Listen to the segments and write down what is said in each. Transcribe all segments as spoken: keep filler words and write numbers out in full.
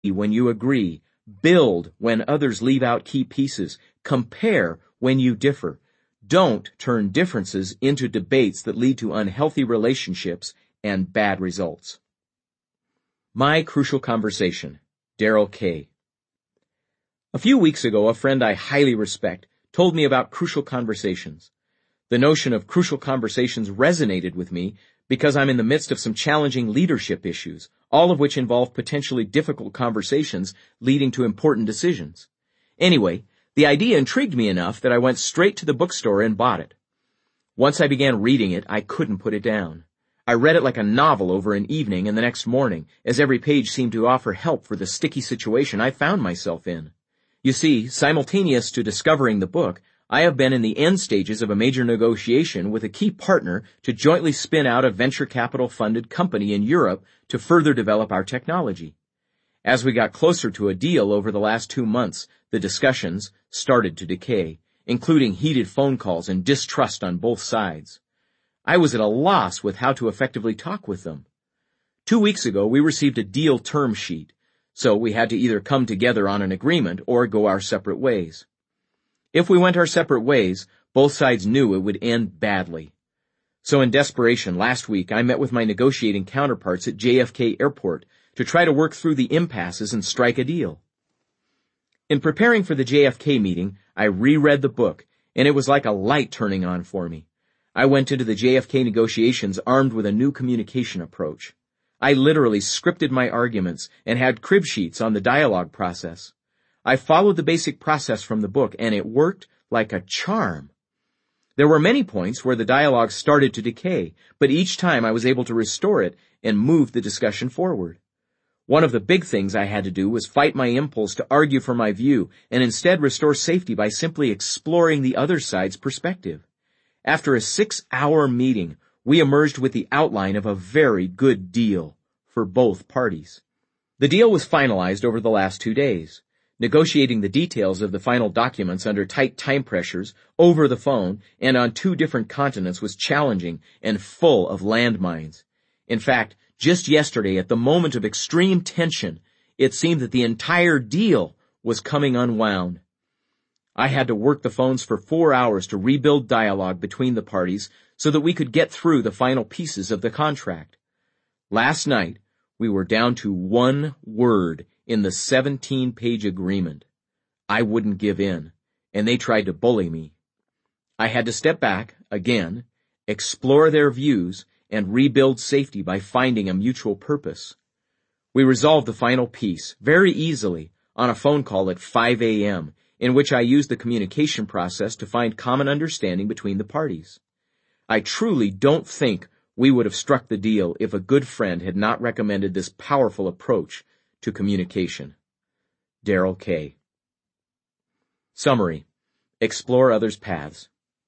when you agree, build when others leave out key pieces, compare when you differ. Don't turn differences into debates that lead to unhealthy relationships and bad results. My Crucial Conversation, Darrell K. A few weeks ago, a friend I highly respect told me about crucial conversations. The notion of crucial conversations resonated with me because I'm in the midst of some challenging leadership issues, all of which involve potentially difficult conversations leading to important decisions. Anyway, the idea intrigued me enough that I went straight to the bookstore and bought it. Once I began reading it, I couldn't put it down. I read it like a novel over an evening and the next morning, as every page seemed to offer help for the sticky situation I found myself in. You see, simultaneous to discovering the book, I have been in the end stages of a major negotiation with a key partner to jointly spin out a venture capital-funded company in Europe to further develop our technology. As we got closer to a deal over the last two months, the discussions started to decay, including heated phone calls and distrust on both sides. I was at a loss with how to effectively talk with them. Two weeks ago, we received a deal term sheet, so we had to either come together on an agreement or go our separate ways. If we went our separate ways, both sides knew it would end badly. So in desperation, last week I met with my negotiating counterparts at J F K Airport to try to work through the impasses and strike a deal. In preparing for the J F K meeting, I reread the book, and it was like a light turning on for me. I went into the J F K negotiations armed with a new communication approach. I literally scripted my arguments and had crib sheets on the dialogue process. I followed the basic process from the book, and it worked like a charm. There were many points where the dialogue started to decay, but each time I was able to restore it and move the discussion forward. One of the big things I had to do was fight my impulse to argue for my view and instead restore safety by simply exploring the other side's perspective. After a six-hour meeting, we emerged with the outline of a very good deal for both parties. The deal was finalized over the last two days. Negotiating the details of the final documents under tight time pressures, over the phone, and on two different continents was challenging and full of landmines. In fact, just yesterday, at the moment of extreme tension, it seemed that the entire deal was coming unwound. I had to work the phones for four hours to rebuild dialogue between the parties so that we could get through the final pieces of the contract. Last night, we were down to one word in the seventeen-page agreement. I wouldn't give in, and they tried to bully me. I had to step back, again, explore their views, and rebuild safety by finding a mutual purpose. We resolved the final piece very easily on a phone call at five a.m., in which I used the communication process to find common understanding between the parties. I truly don't think we would have struck the deal if a good friend had not recommended this powerful approach to communication. Darrell K. Summary: explore others' paths.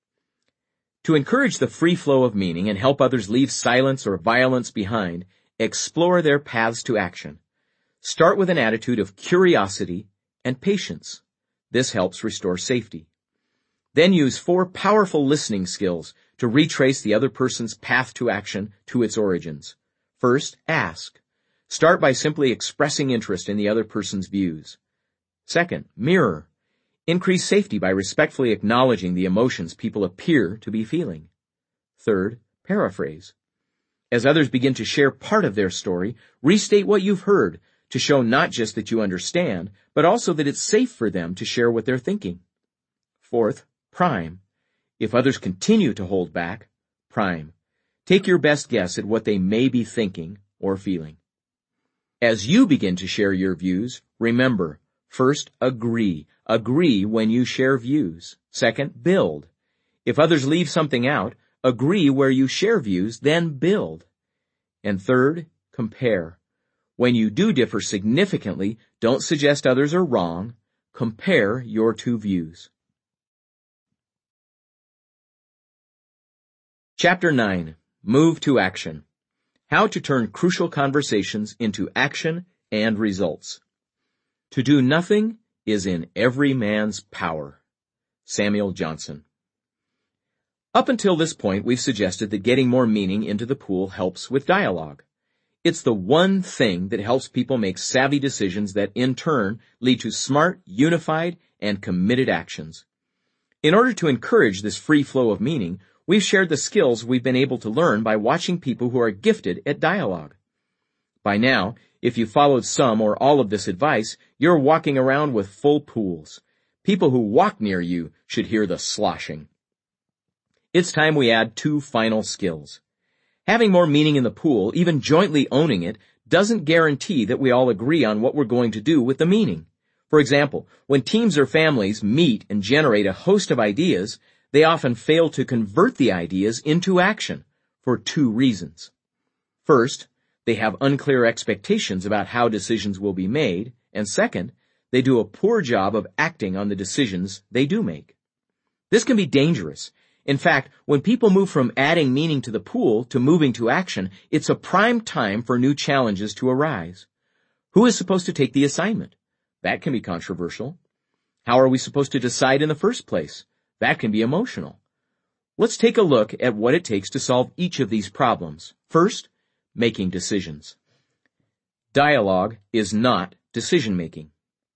To encourage the free flow of meaning and help others leave silence or violence behind, explore their paths to action. Start with an attitude of curiosity and patience. This helps restore safety. Then use four powerful listening skills to retrace the other person's path to action to its origins. First, ask. Start by simply expressing interest in the other person's views. Second, mirror. Increase safety by respectfully acknowledging the emotions people appear to be feeling. Third, paraphrase. As others begin to share part of their story, restate what you've heard to show not just that you understand, but also that it's safe for them to share what they're thinking. Fourth, prime. If others continue to hold back, prime. Take your best guess at what they may be thinking or feeling. As you begin to share your views, remember, first, agree. Agree when you share views. Second, build. If others leave something out, agree where you share views, then build. And third, compare. When you do differ significantly, don't suggest others are wrong. Compare your two views. Chapter nine. Move to Action. How to turn crucial conversations into action and results. To do nothing is in every man's power. Samuel Johnson. Up until this point, we've suggested that getting more meaning into the pool helps with dialogue. It's the one thing that helps people make savvy decisions that in turn lead to smart, unified, and committed actions. In order to encourage this free flow of meaning, we've shared the skills we've been able to learn by watching people who are gifted at dialogue. By now, if you followed some or all of this advice, you're walking around with full pools. People who walk near you should hear the sloshing. It's time we add two final skills. Having more meaning in the pool, even jointly owning it, doesn't guarantee that we all agree on what we're going to do with the meaning. For example, when teams or families meet and generate a host of ideas, they often fail to convert the ideas into action for two reasons. First, they have unclear expectations about how decisions will be made, and second, they do a poor job of acting on the decisions they do make. This can be dangerous. In fact, when people move from adding meaning to the pool to moving to action, it's a prime time for new challenges to arise. Who is supposed to take the assignment? That can be controversial. How are we supposed to decide in the first place? That can be emotional. Let's take a look at what it takes to solve each of these problems. First, making decisions. Dialogue is not decision-making.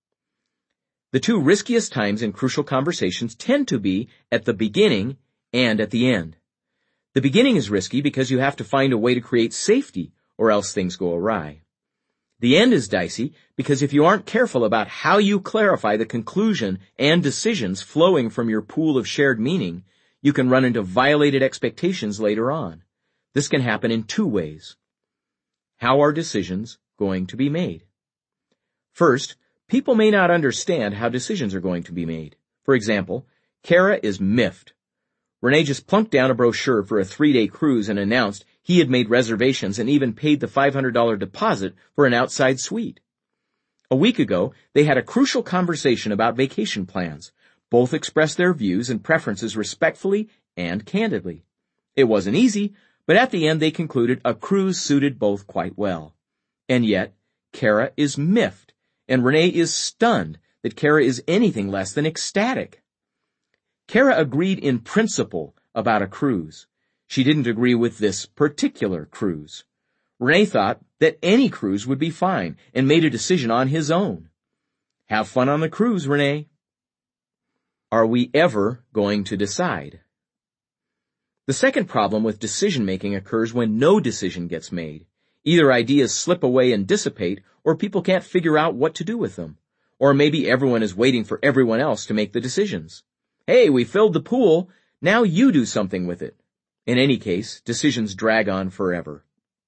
The two riskiest times in crucial conversations tend to be at the beginning and at the end. The beginning is risky because you have to find a way to create safety, or else things go awry. The end is dicey because if you aren't careful about how you clarify the conclusion and decisions flowing from your pool of shared meaning, you can run into violated expectations later on. This can happen in two ways. How are decisions going to be made? First, people may not understand how decisions are going to be made. For example, Kara is miffed. Renee just plunked down a brochure for a three-day cruise and announced he had made reservations and even paid the five hundred dollars deposit for an outside suite. A week ago, they had a crucial conversation about vacation plans. Both expressed their views and preferences respectfully and candidly. It wasn't easy, but at the end they concluded a cruise suited both quite well. And yet, Kara is miffed, and Renee is stunned that Kara is anything less than ecstatic. Kara agreed in principle about a cruise. She didn't agree with this particular cruise. Renee thought that any cruise would be fine and made a decision on his own. Have fun on the cruise, Renee. Are we ever going to decide? The second problem with decision-making occurs when no decision gets made. Either ideas slip away and dissipate, or people can't figure out what to do with them. Or maybe everyone is waiting for everyone else to make the decisions. Hey, we filled the pool, now you do something with it. In any case, decisions drag on forever.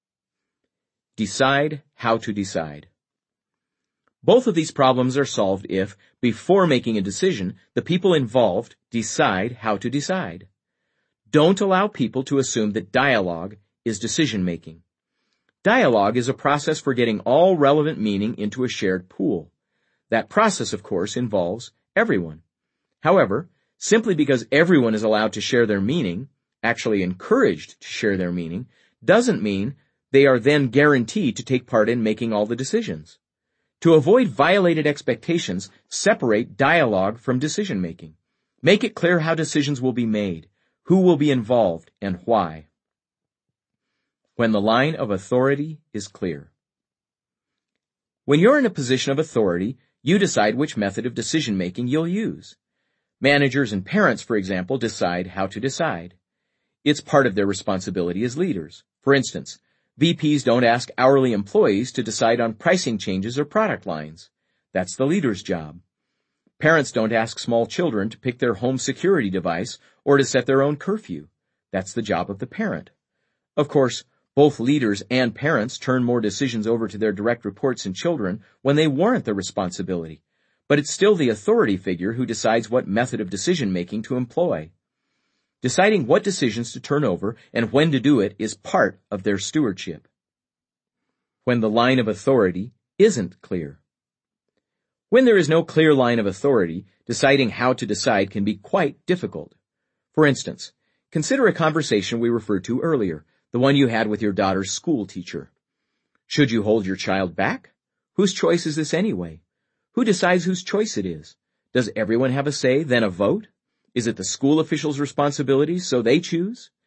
Decide how to decide. Both of these problems are solved if, before making a decision, the people involved decide how to decide. Don't allow people to assume that dialogue is decision-making. Dialogue is a process for getting all relevant meaning into a shared pool. That process, of course, involves everyone. However, simply because everyone is allowed to share their meaning, actually encouraged to share their meaning, doesn't mean they are then guaranteed to take part in making all the decisions. To avoid violated expectations, separate dialogue from decision-making. Make it clear how decisions will be made, who will be involved, and why. When the line of authority is clear. When you're in a position of authority, you decide which method of decision-making you'll use. Managers and parents, for example, decide how to decide. It's part of their responsibility as leaders. For instance, V Ps don't ask hourly employees to decide on pricing changes or product lines. That's the leader's job. Parents don't ask small children to pick their home security device or to set their own curfew. That's the job of the parent. Of course, both leaders and parents turn more decisions over to their direct reports and children when they warrant the responsibility. But it's still the authority figure who decides what method of decision-making to employ. Deciding what decisions to turn over and when to do it is part of their stewardship. When the line of authority isn't clear. When there is no clear line of authority, deciding how to decide can be quite difficult. For instance, consider a conversation we referred to earlier, the one you had with your daughter's school teacher. Should you hold your child back? Whose choice is this anyway? Who decides whose choice it is? Does everyone have a say, then a vote? Is it the school official's responsibility, so they choose?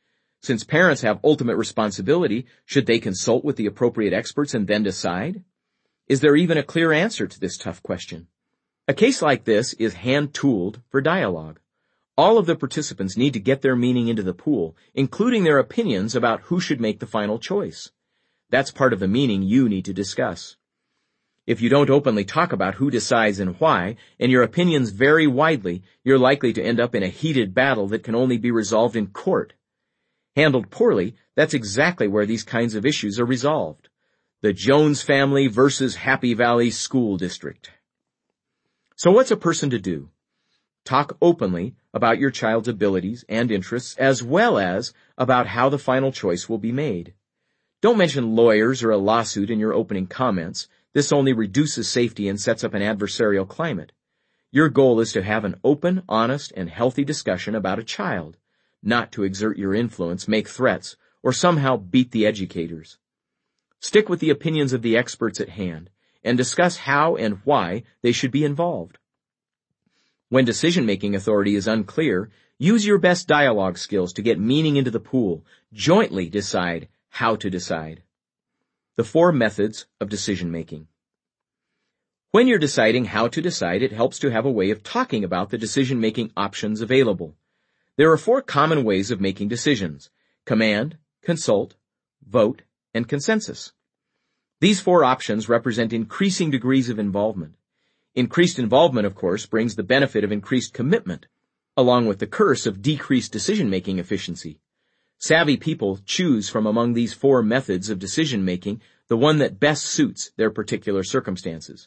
Since parents have ultimate responsibility, should they consult with the appropriate experts and then decide? Is there even a clear answer to this tough question? A case like this is hand-tooled for dialogue. All of the participants need to get their meaning into the pool, including their opinions about who should make the final choice. That's part of the meaning you need to discuss. If you don't openly talk about who decides and why, and your opinions vary widely, you're likely to end up in a heated battle that can only be resolved in court. Handled poorly, that's exactly where these kinds of issues are resolved. The Jones family versus Happy Valley School District. So what's a person to do? Talk openly about your child's abilities and interests, as well as about how the final choice will be made. Don't mention lawyers or a lawsuit in your opening comments. This only reduces safety and sets up an adversarial climate. Your goal is to have an open, honest, and healthy discussion about a child, not to exert your influence, make threats, or somehow beat the educators. Stick with the opinions of the experts at hand, and discuss how and why they should be involved. When decision-making authority is unclear, use your best dialogue skills to get meaning into the pool. Jointly decide how to decide. The four methods of decision-making. When you're deciding how to decide, it helps to have a way of talking about the decision-making options available. There are four common ways of making decisions: command, consult, vote, and consensus. These four options represent increasing degrees of involvement. Increased involvement, of course, brings the benefit of increased commitment, along with the curse of decreased decision-making efficiency. Savvy people choose from among these four methods of decision-making the one that best suits their particular circumstances.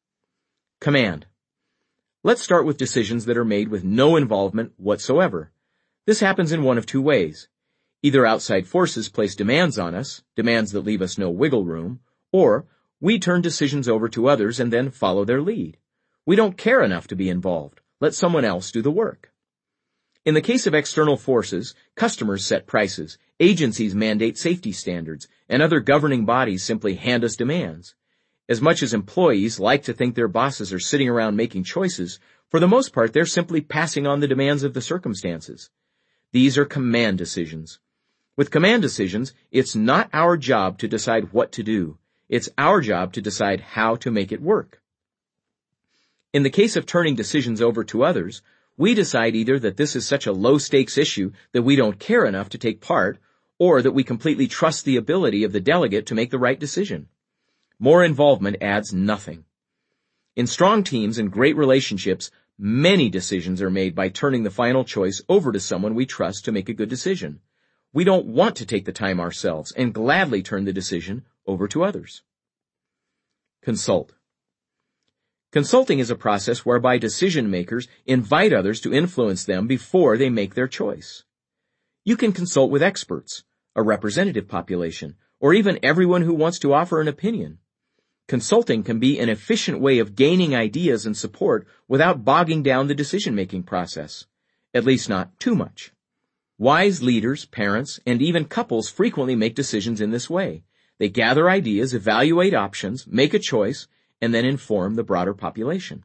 Command. Let's start with decisions that are made with no involvement whatsoever. This happens in one of two ways. Either outside forces place demands on us, demands that leave us no wiggle room, or we turn decisions over to others and then follow their lead. We don't care enough to be involved. Let someone else do the work. In the case of external forces, customers set prices, agencies mandate safety standards, and other governing bodies simply hand us demands. As much as employees like to think their bosses are sitting around making choices, for the most part they're simply passing on the demands of the circumstances. These are command decisions. With command decisions, it's not our job to decide what to do. It's our job to decide how to make it work. In the case of turning decisions over to others, we decide either that this is such a low-stakes issue that we don't care enough to take part, or that we completely trust the ability of the delegate to make the right decision. More involvement adds nothing. In strong teams and great relationships, many decisions are made by turning the final choice over to someone we trust to make a good decision. We don't want to take the time ourselves and gladly turn the decision over to others. Consult. Consulting is a process whereby decision-makers invite others to influence them before they make their choice. You can consult with experts, a representative population, or even everyone who wants to offer an opinion. Consulting can be an efficient way of gaining ideas and support without bogging down the decision-making process, at least not too much. Wise leaders, parents, and even couples frequently make decisions in this way. They gather ideas, evaluate options, make a choice, and then inform the broader population.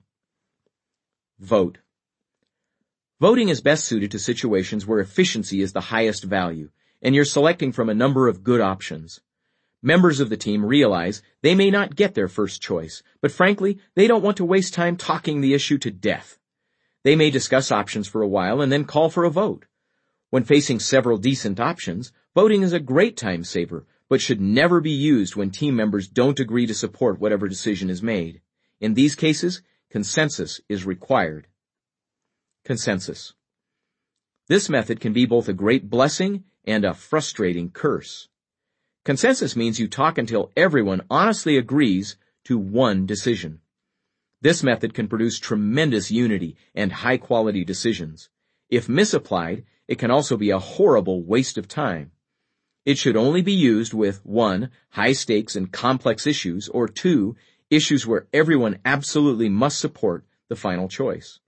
Vote. Voting is best suited to situations where efficiency is the highest value, and you're selecting from a number of good options. Members of the team realize they may not get their first choice, but frankly, they don't want to waste time talking the issue to death. They may discuss options for a while and then call for a vote. When facing several decent options, voting is a great time saver, but should never be used when team members don't agree to support whatever decision is made. In these cases, consensus is required. Consensus. This method can be both a great blessing and a frustrating curse. Consensus means you talk until everyone honestly agrees to one decision. This method can produce tremendous unity and high-quality decisions. If misapplied, it can also be a horrible waste of time. It should only be used with, one, high-stakes and complex issues, or two, issues where everyone absolutely must support the final choice.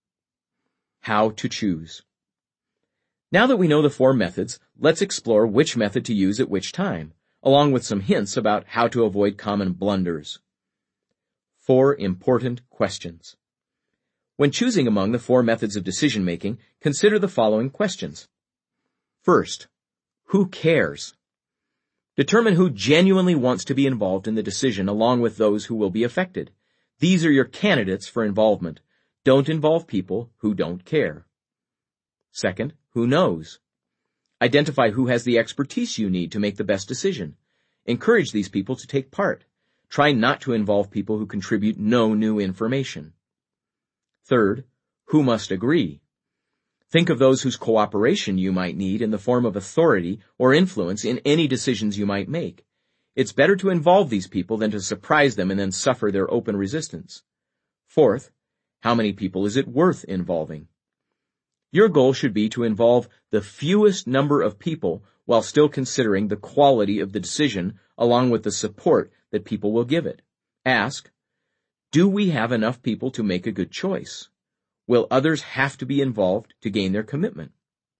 How to choose. Now that we know the four methods, let's explore which method to use at which time, along with some hints about how to avoid common blunders. Four important questions. When choosing among the four methods of decision-making, consider the following questions. First, who cares? Determine who genuinely wants to be involved in the decision along with those who will be affected. These are your candidates for involvement. Don't involve people who don't care. Second, who knows? Identify who has the expertise you need to make the best decision. Encourage these people to take part. Try not to involve people who contribute no new information. Third, who must agree? Think of those whose cooperation you might need in the form of authority or influence in any decisions you might make. It's better to involve these people than to surprise them and then suffer their open resistance. Fourth, how many people is it worth involving? Your goal should be to involve the fewest number of people while still considering the quality of the decision along with the support that people will give it. Ask, do we have enough people to make a good choice? Will others have to be involved to gain their commitment?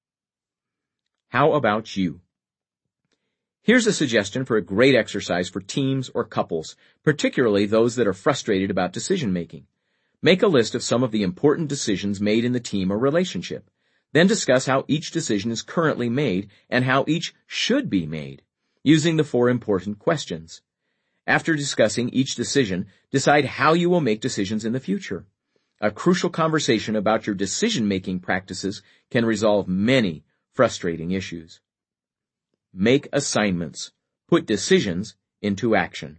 How about you? Here's a suggestion for a great exercise for teams or couples, particularly those that are frustrated about decision-making. Make a list of some of the important decisions made in the team or relationship. Then discuss how each decision is currently made and how each should be made, using the four important questions. After discussing each decision, decide how you will make decisions in the future. A crucial conversation about your decision-making practices can resolve many frustrating issues. Make assignments. Put decisions into action.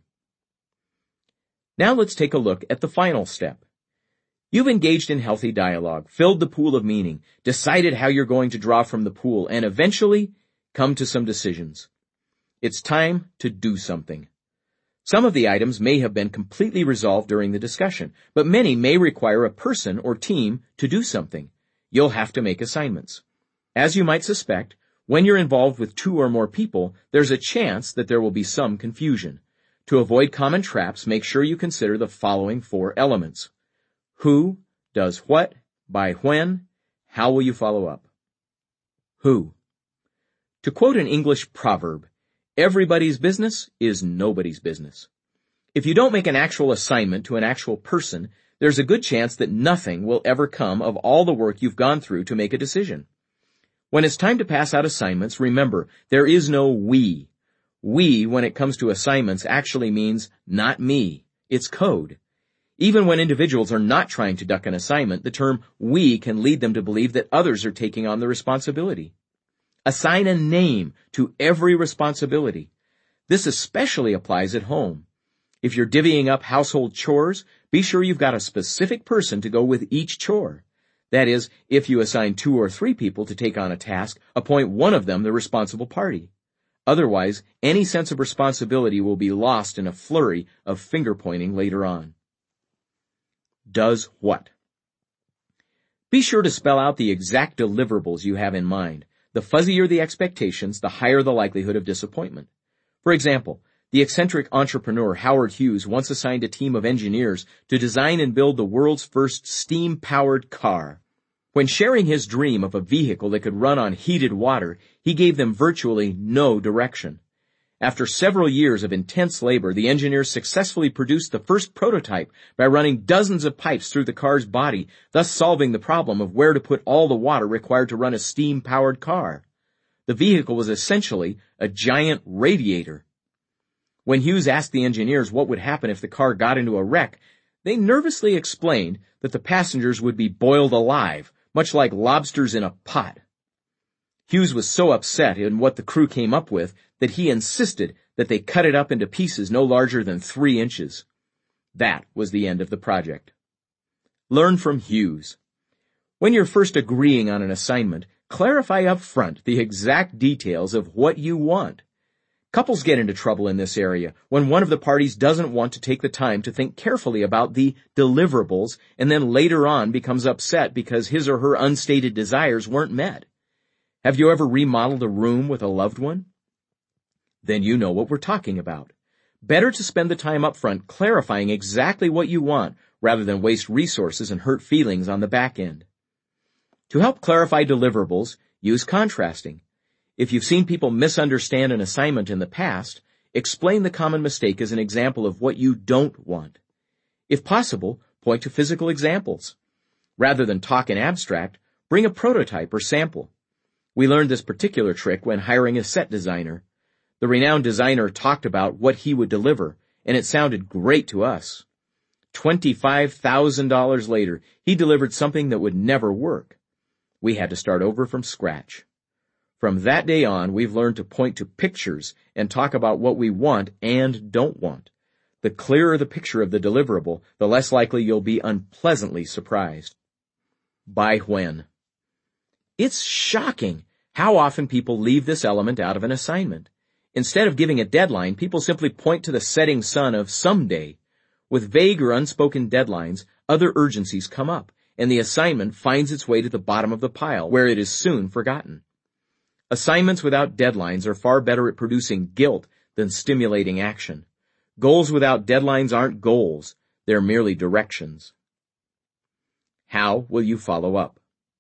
Now let's take a look at the final step. You've engaged in healthy dialogue, filled the pool of meaning, decided how you're going to draw from the pool, and eventually come to some decisions. It's time to do something. Some of the items may have been completely resolved during the discussion, but many may require a person or team to do something. You'll have to make assignments. As you might suspect, when you're involved with two or more people, there's a chance that there will be some confusion. To avoid common traps, make sure you consider the following four elements. Who does what, by when, how will you follow up? Who? To quote an English proverb, everybody's business is nobody's business. If you don't make an actual assignment to an actual person, there's a good chance that nothing will ever come of all the work you've gone through to make a decision. When it's time to pass out assignments, remember, there is no we. We, when it comes to assignments, actually means not me. It's code. Even when individuals are not trying to duck an assignment, the term we can lead them to believe that others are taking on the responsibility. Assign a name to every responsibility. This especially applies at home. If you're divvying up household chores, be sure you've got a specific person to go with each chore. That is, if you assign two or three people to take on a task, appoint one of them the responsible party. Otherwise, any sense of responsibility will be lost in a flurry of finger-pointing later on. Does what? Be sure to spell out the exact deliverables you have in mind. The fuzzier the expectations, the higher the likelihood of disappointment. For example, the eccentric entrepreneur Howard Hughes once assigned a team of engineers to design and build the world's first steam-powered car. When sharing his dream of a vehicle that could run on heated water, he gave them virtually no direction. After several years of intense labor, the engineers successfully produced the first prototype by running dozens of pipes through the car's body, thus solving the problem of where to put all the water required to run a steam-powered car. The vehicle was essentially a giant radiator. When Hughes asked the engineers what would happen if the car got into a wreck, they nervously explained that the passengers would be boiled alive, much like lobsters in a pot. Hughes was so upset in what the crew came up with that he insisted that they cut it up into pieces no larger than three inches. That was the end of the project. Learn from Hughes. When you're first agreeing on an assignment, clarify up front the exact details of what you want. Couples get into trouble in this area when one of the parties doesn't want to take the time to think carefully about the deliverables and then later on becomes upset because his or her unstated desires weren't met. Have you ever remodeled a room with a loved one? Then you know what we're talking about. Better to spend the time up front clarifying exactly what you want rather than waste resources and hurt feelings on the back end. To help clarify deliverables, use contrasting. If you've seen people misunderstand an assignment in the past, explain the common mistake as an example of what you don't want. If possible, point to physical examples. Rather than talk in abstract, bring a prototype or sample. We learned this particular trick when hiring a set designer. The renowned designer talked about what he would deliver, and it sounded great to us. twenty-five thousand dollars later, he delivered something that would never work. We had to start over from scratch. From that day on, we've learned to point to pictures and talk about what we want and don't want. The clearer the picture of the deliverable, the less likely you'll be unpleasantly surprised. By when? It's shocking how often people leave this element out of an assignment. Instead of giving a deadline, people simply point to the setting sun of someday. With vague or unspoken deadlines, other urgencies come up, and the assignment finds its way to the bottom of the pile, where it is soon forgotten. Assignments without deadlines are far better at producing guilt than stimulating action. Goals without deadlines aren't goals, they're merely directions. How will you follow up?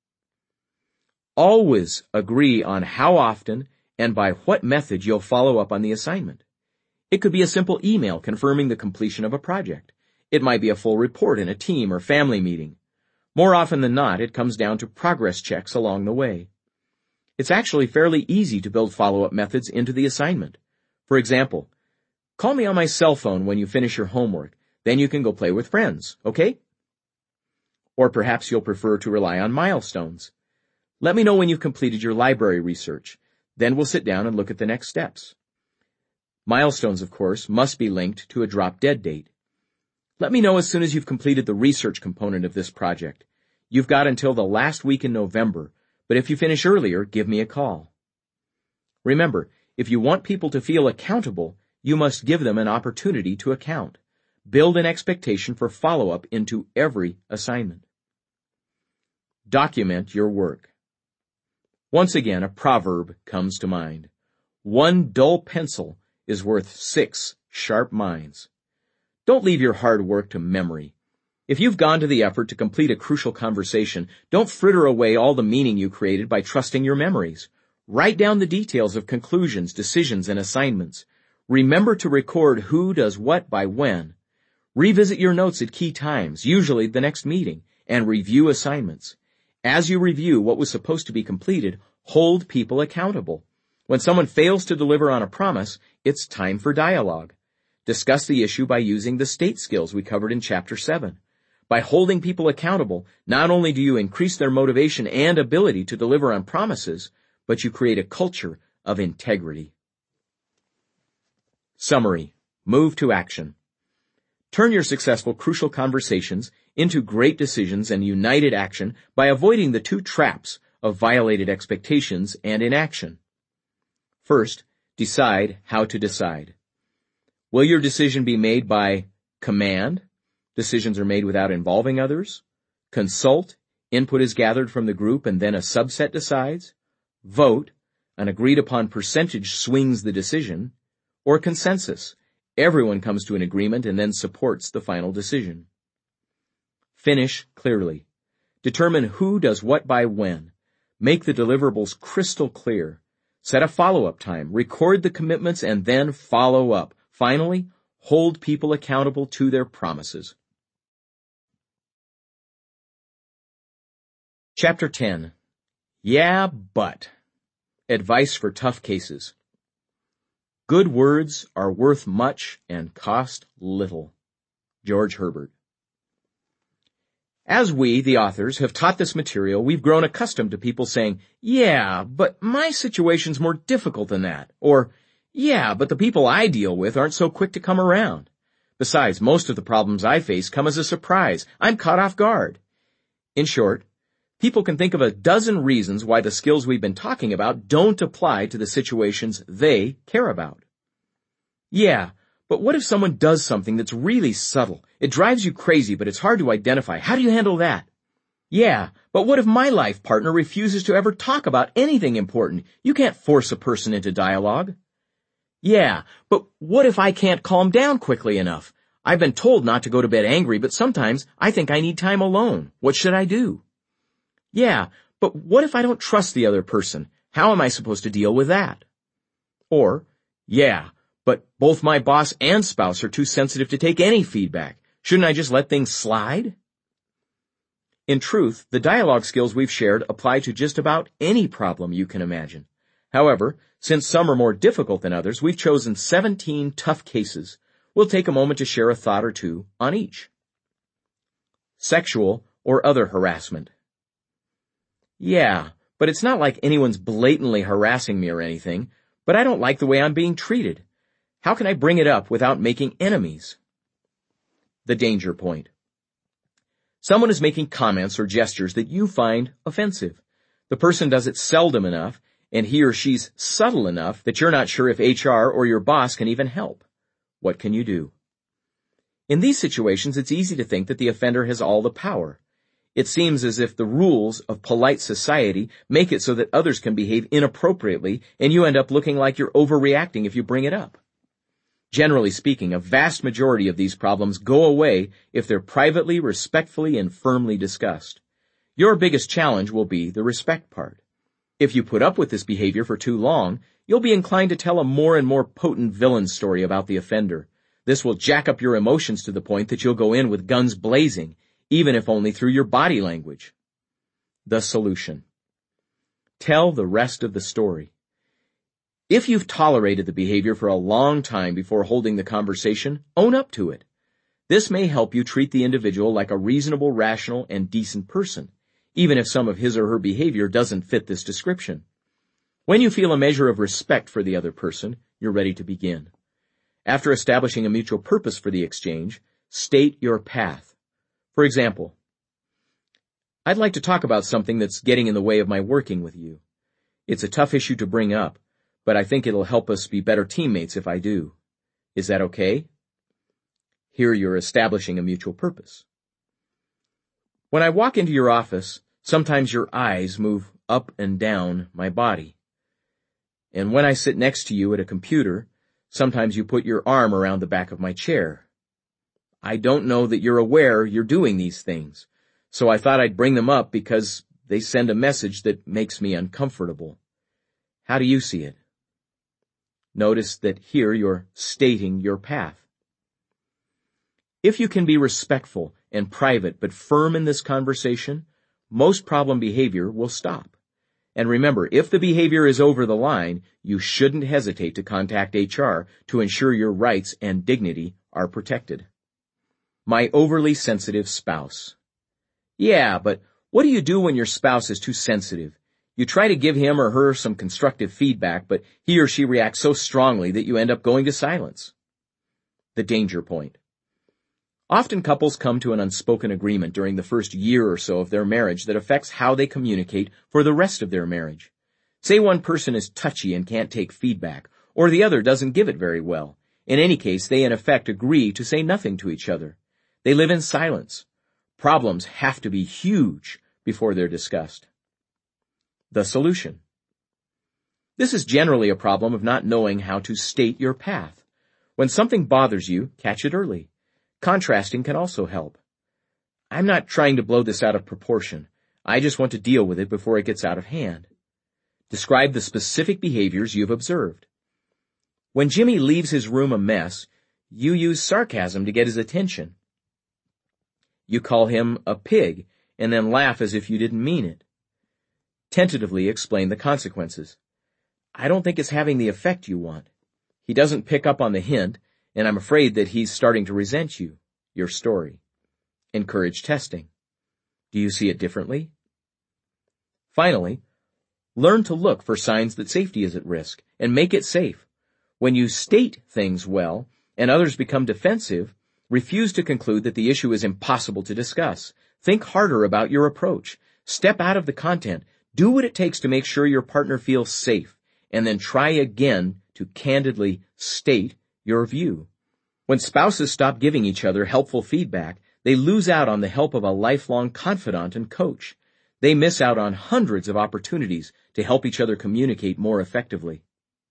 Always agree on how often and by what method you'll follow up on the assignment. It could be a simple email confirming the completion of a project. It might be a full report in a team or family meeting. More often than not, it comes down to progress checks along the way. It's actually fairly easy to build follow-up methods into the assignment. For example, call me on my cell phone when you finish your homework. Then you can go play with friends, okay? Or perhaps you'll prefer to rely on milestones. Let me know when you've completed your library research. Then we'll sit down and look at the next steps. Milestones, of course, must be linked to a drop-dead date. Let me know as soon as you've completed the research component of this project. You've got until the last week in November, but if you finish earlier, give me a call. Remember, if you want people to feel accountable, you must give them an opportunity to account. Build an expectation for follow-up into every assignment. Document your work. Once again, a proverb comes to mind. One dull pencil is worth six sharp minds. Don't leave your hard work to memory. If you've gone to the effort to complete a crucial conversation, don't fritter away all the meaning you created by trusting your memories. Write down the details of conclusions, decisions, and assignments. Remember to record who does what by when. Revisit your notes at key times, usually the next meeting, and review assignments. As you review what was supposed to be completed, hold people accountable. When someone fails to deliver on a promise, it's time for dialogue. Discuss the issue by using the state skills we covered in Chapter seven. By holding people accountable, not only do you increase their motivation and ability to deliver on promises, but you create a culture of integrity. Summary. Move to action. Turn your successful crucial conversations into great decisions and united action by avoiding the two traps of violated expectations and inaction. First, decide how to decide. Will your decision be made by command? Decisions are made without involving others. Consult. Input is gathered from the group and then a subset decides. Vote. An agreed-upon percentage swings the decision. Or consensus. Everyone comes to an agreement and then supports the final decision. Finish clearly. Determine who does what by when. Make the deliverables crystal clear. Set a follow-up time. Record the commitments and then follow up. Finally, hold people accountable to their promises. Chapter ten. Yeah, but. Advice for tough cases. Good words are worth much and cost little. George Herbert. As we, the authors, have taught this material, we've grown accustomed to people saying, yeah, but my situation's more difficult than that. Or, yeah, but the people I deal with aren't so quick to come around. Besides, most of the problems I face come as a surprise. I'm caught off guard. In short, people can think of a dozen reasons why the skills we've been talking about don't apply to the situations they care about. Yeah, but what if someone does something that's really subtle? It drives you crazy, but it's hard to identify. How do you handle that? Yeah, but what if my life partner refuses to ever talk about anything important? You can't force a person into dialogue. Yeah, but what if I can't calm down quickly enough? I've been told not to go to bed angry, but sometimes I think I need time alone. What should I do? Yeah, but what if I don't trust the other person? How am I supposed to deal with that? Or, yeah, but both my boss and spouse are too sensitive to take any feedback. Shouldn't I just let things slide? In truth, the dialogue skills we've shared apply to just about any problem you can imagine. However, since some are more difficult than others, we've chosen seventeen tough cases. We'll take a moment to share a thought or two on each. Sexual or other harassment. Yeah, but it's not like anyone's blatantly harassing me or anything, but I don't like the way I'm being treated. How can I bring it up without making enemies? The danger point. Someone is making comments or gestures that you find offensive. The person does it seldom enough, and he or she's subtle enough that you're not sure if H R or your boss can even help. What can you do? In these situations, it's easy to think that the offender has all the power. It seems as if the rules of polite society make it so that others can behave inappropriately, and you end up looking like you're overreacting if you bring it up. Generally speaking, a vast majority of these problems go away if they're privately, respectfully, and firmly discussed. Your biggest challenge will be the respect part. If you put up with this behavior for too long, you'll be inclined to tell a more and more potent villain story about the offender. This will jack up your emotions to the point that you'll go in with guns blazing, even if only through your body language. The solution. Tell the rest of the story. If you've tolerated the behavior for a long time before holding the conversation, own up to it. This may help you treat the individual like a reasonable, rational, and decent person, even if some of his or her behavior doesn't fit this description. When you feel a measure of respect for the other person, you're ready to begin. After establishing a mutual purpose for the exchange, state your path. For example, I'd like to talk about something that's getting in the way of my working with you. It's a tough issue to bring up, but I think it'll help us be better teammates if I do. Is that okay? Here you're establishing a mutual purpose. When I walk into your office, sometimes your eyes move up and down my body. And when I sit next to you at a computer, sometimes you put your arm around the back of my chair. I don't know that you're aware you're doing these things, so I thought I'd bring them up because they send a message that makes me uncomfortable. How do you see it? Notice that here you're stating your path. If you can be respectful and private but firm in this conversation, most problem behavior will stop. And remember, if the behavior is over the line, you shouldn't hesitate to contact H R to ensure your rights and dignity are protected. My overly sensitive spouse. Yeah, but what do you do when your spouse is too sensitive? You try to give him or her some constructive feedback, but he or she reacts so strongly that you end up going to silence. The danger point. Often couples come to an unspoken agreement during the first year or so of their marriage that affects how they communicate for the rest of their marriage. Say one person is touchy and can't take feedback, or the other doesn't give it very well. In any case, they in effect agree to say nothing to each other. They live in silence. Problems have to be huge before they're discussed. The solution. This is generally a problem of not knowing how to state your path. When something bothers you, catch it early. Contrasting can also help. I'm not trying to blow this out of proportion. I just want to deal with it before it gets out of hand. Describe the specific behaviors you've observed. When Jimmy leaves his room a mess, you use sarcasm to get his attention. You call him a pig and then laugh as if you didn't mean it. Tentatively explain the consequences. I don't think it's having the effect you want. He doesn't pick up on the hint, and I'm afraid that he's starting to resent you. Your story. Encourage testing. Do you see it differently? Finally, learn to look for signs that safety is at risk, and make it safe. When you state things well, and others become defensive, refuse to conclude that the issue is impossible to discuss. Think harder about your approach. Step out of the content. Do what it takes to make sure your partner feels safe, and then try again to candidly state your view. When spouses stop giving each other helpful feedback, they lose out on the help of a lifelong confidant and coach. They miss out on hundreds of opportunities to help each other communicate more effectively.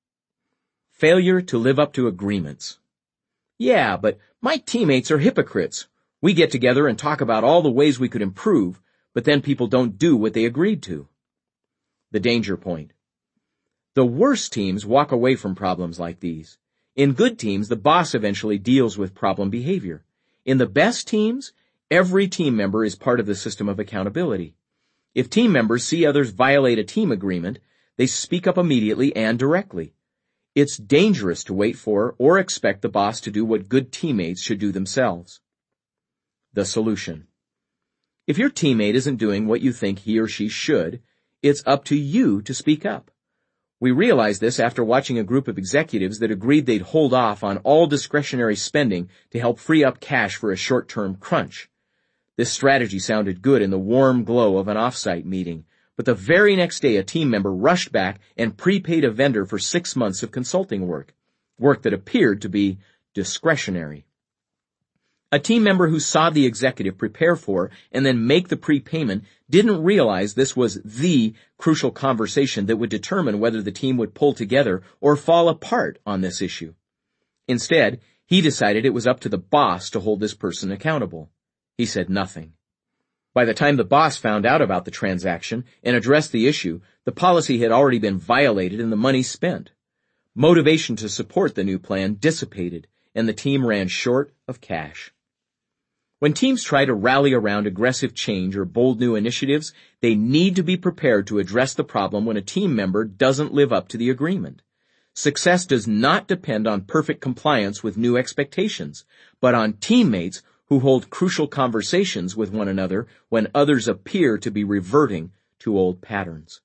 Failure to live up to agreements. Yeah, but my teammates are hypocrites. We get together and talk about all the ways we could improve, but then people don't do what they agreed to. The danger point. The worst teams walk away from problems like these. In good teams, the boss eventually deals with problem behavior. In the best teams, Every team member is part of the system of accountability. If team members see others violate a team agreement, they speak up immediately and directly. It's dangerous to wait for or expect the boss to do what good teammates should do themselves. The solution. If your teammate isn't doing what you think he or she should, it's up to you to speak up. We realized this after watching a group of executives that agreed they'd hold off on all discretionary spending to help free up cash for a short-term crunch. This strategy sounded good in the warm glow of an off-site meeting, but the very next day a team member rushed back and prepaid a vendor for six months of consulting work, work that appeared to be discretionary. A team member who saw the executive prepare for and then make the prepayment didn't realize this was the crucial conversation that would determine whether the team would pull together or fall apart on this issue. Instead, he decided it was up to the boss to hold this person accountable. He said nothing. By the time the boss found out about the transaction and addressed the issue, the policy had already been violated and the money spent. Motivation to support the new plan dissipated, and the team ran short of cash. When teams try to rally around aggressive change or bold new initiatives, they need to be prepared to address the problem when a team member doesn't live up to the agreement. Success does not depend on perfect compliance with new expectations, but on teammates who hold crucial conversations with one another when others appear to be reverting to old patterns.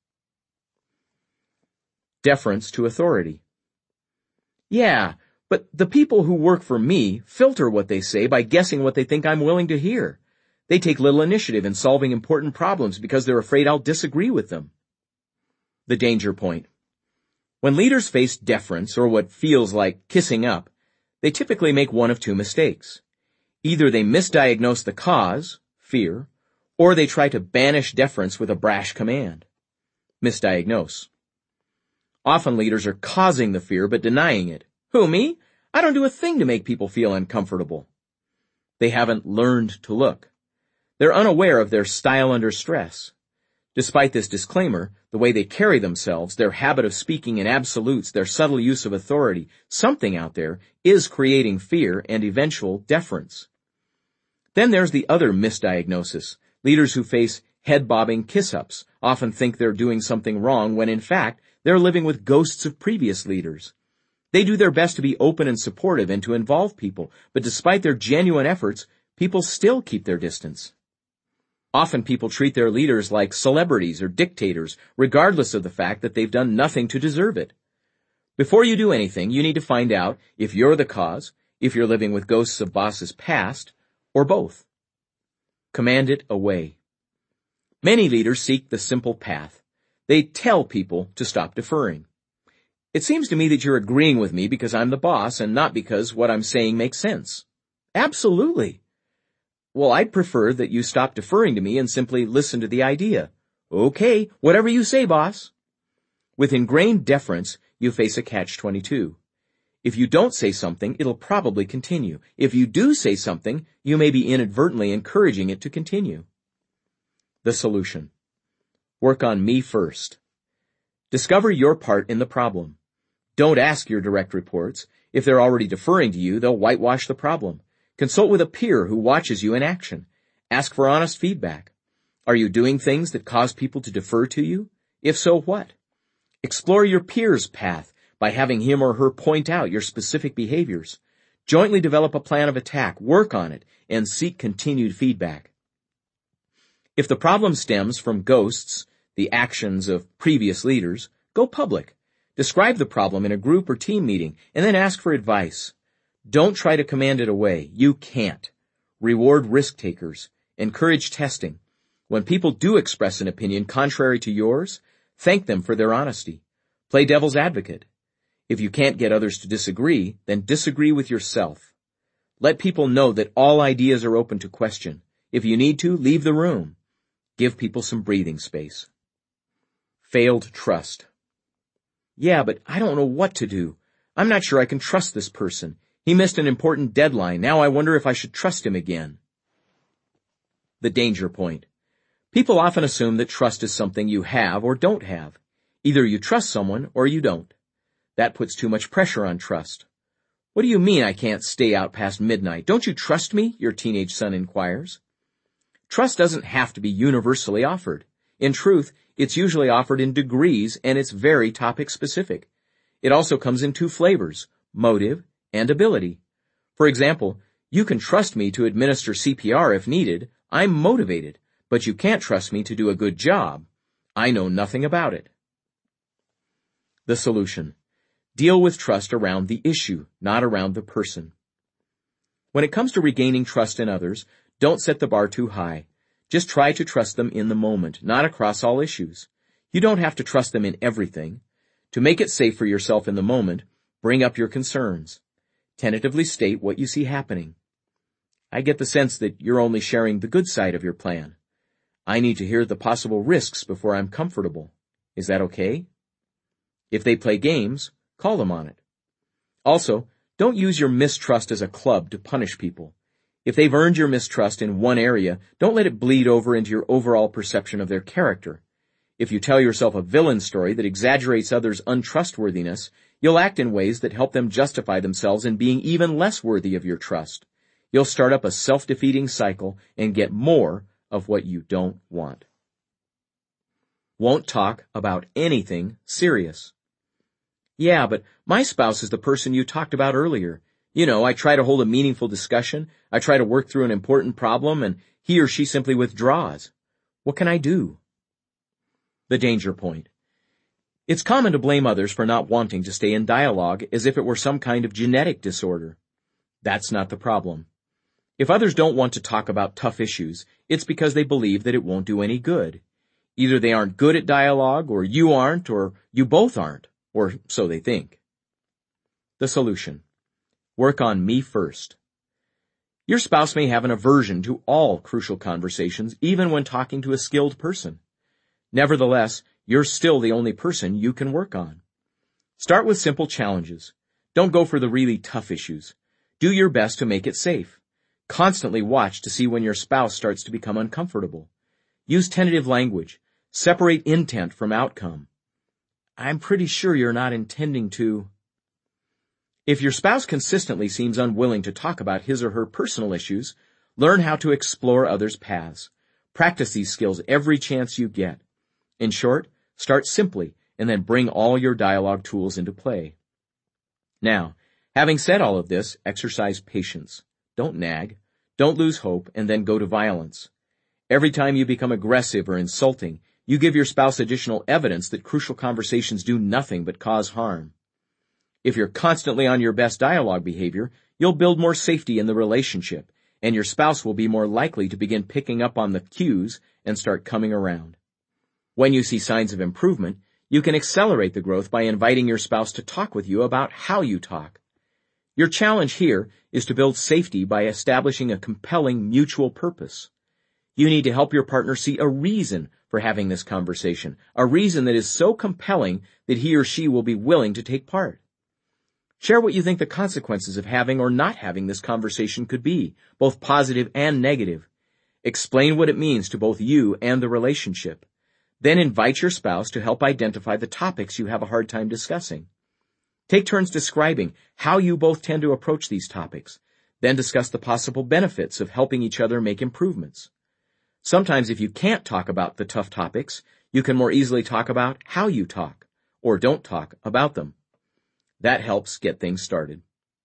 Deference to authority. Yeah, but the people who work for me filter what they say by guessing what they think I'm willing to hear. They take little initiative in solving important problems because they're afraid I'll disagree with them. The danger point. When leaders face deference or what feels like kissing up, they typically make one of two mistakes. Either they misdiagnose the cause, fear, or they try to banish deference with a brash command. Misdiagnose. Often leaders are causing the fear but denying it. Who, me? I don't do a thing to make people feel uncomfortable. They haven't learned to look. They're unaware of their style under stress. Despite this disclaimer, the way they carry themselves, their habit of speaking in absolutes, their subtle use of authority, something out there is creating fear and eventual deference. Then there's the other misdiagnosis. Leaders who face head-bobbing kiss-ups often think they're doing something wrong when in fact they're living with ghosts of previous leaders. They do their best to be open and supportive and to involve people, but despite their genuine efforts, people still keep their distance. Often people treat their leaders like celebrities or dictators, regardless of the fact that they've done nothing to deserve it. Before you do anything, you need to find out if you're the cause, if you're living with ghosts of bosses past, or both. Command it away. Many leaders seek the simple path. They tell people to stop deferring. It seems to me that you're agreeing with me because I'm the boss and not because what I'm saying makes sense. Absolutely. Well, I'd prefer that you stop deferring to me and simply listen to the idea. Okay, whatever you say, boss. With ingrained deference, you face a catch twenty-two. If you don't say something, it'll probably continue. If you do say something, you may be inadvertently encouraging it to continue. The solution. Work on me first. Discover your part in the problem. Don't ask your direct reports. If they're already deferring to you, they'll whitewash the problem. Consult with a peer who watches you in action. Ask for honest feedback. Are you doing things that cause people to defer to you? If so, what? Explore your peer's path by having him or her point out your specific behaviors. Jointly develop a plan of attack, work on it, and seek continued feedback. If the problem stems from ghosts, the actions of previous leaders, go public. Describe the problem in a group or team meeting, and then ask for advice. Don't try to command it away. You can't. Reward risk takers. Encourage testing. When people do express an opinion contrary to yours, thank them for their honesty. Play devil's advocate. If you can't get others to disagree, then disagree with yourself. Let people know that all ideas are open to question. If you need to, leave the room. Give people some breathing space. Failed trust. Yeah, but I don't know what to do. I'm not sure I can trust this person. He missed an important deadline. Now I wonder if I should trust him again. The danger point. People often assume that trust is something you have or don't have. Either you trust someone or you don't. That puts too much pressure on trust. What do you mean I can't stay out past midnight? Don't you trust me? Your teenage son inquires. Trust doesn't have to be universally offered. In truth, it's usually offered in degrees and it's very topic-specific. It also comes in two flavors, motive and ability. For example, you can trust me to administer C P R if needed. I'm motivated, but you can't trust me to do a good job. I know nothing about it. The solution. Deal with trust around the issue, not around the person. When it comes to regaining trust in others, don't set the bar too high. Just try to trust them in the moment, not across all issues. You don't have to trust them in everything. To make it safe for yourself in the moment, bring up your concerns. Tentatively state what you see happening. I get the sense that you're only sharing the good side of your plan. I need to hear the possible risks before I'm comfortable. Is that okay? If they play games, call them on it. Also, don't use your mistrust as a club to punish people. If they've earned your mistrust in one area, don't let it bleed over into your overall perception of their character. If you tell yourself a villain story that exaggerates others' untrustworthiness, you'll act in ways that help them justify themselves in being even less worthy of your trust. You'll start up a self-defeating cycle and get more of what you don't want. Won't talk about anything serious. Yeah, but my spouse is the person you talked about earlier. You know, I try to hold a meaningful discussion, I try to work through an important problem, and he or she simply withdraws. What can I do? The danger point. It's common to blame others for not wanting to stay in dialogue as if it were some kind of genetic disorder. That's not the problem. If others don't want to talk about tough issues, it's because they believe that it won't do any good. Either they aren't good at dialogue, or you aren't, or you both aren't, or so they think. The solution. Work on me first. Your spouse may have an aversion to all crucial conversations, even when talking to a skilled person. Nevertheless, you're still the only person you can work on. Start with simple challenges. Don't go for the really tough issues. Do your best to make it safe. Constantly watch to see when your spouse starts to become uncomfortable. Use tentative language. Separate intent from outcome. I'm pretty sure you're not intending to... If your spouse consistently seems unwilling to talk about his or her personal issues, learn how to explore others' paths. Practice these skills every chance you get. In short, start simply and then bring all your dialogue tools into play. Now, having said all of this, exercise patience. Don't nag. Don't lose hope and then go to violence. Every time you become aggressive or insulting, you give your spouse additional evidence that crucial conversations do nothing but cause harm. If you're constantly on your best dialogue behavior, you'll build more safety in the relationship, and your spouse will be more likely to begin picking up on the cues and start coming around. When you see signs of improvement, you can accelerate the growth by inviting your spouse to talk with you about how you talk. Your challenge here is to build safety by establishing a compelling mutual purpose. You need to help your partner see a reason for having this conversation, a reason that is so compelling that he or she will be willing to take part. Share what you think the consequences of having or not having this conversation could be, both positive and negative. Explain what it means to both you and the relationship. Then invite your spouse to help identify the topics you have a hard time discussing. Take turns describing how you both tend to approach these topics. Then discuss the possible benefits of helping each other make improvements. Sometimes if you can't talk about the tough topics, you can more easily talk about how you talk, or don't talk about them. That helps get things started.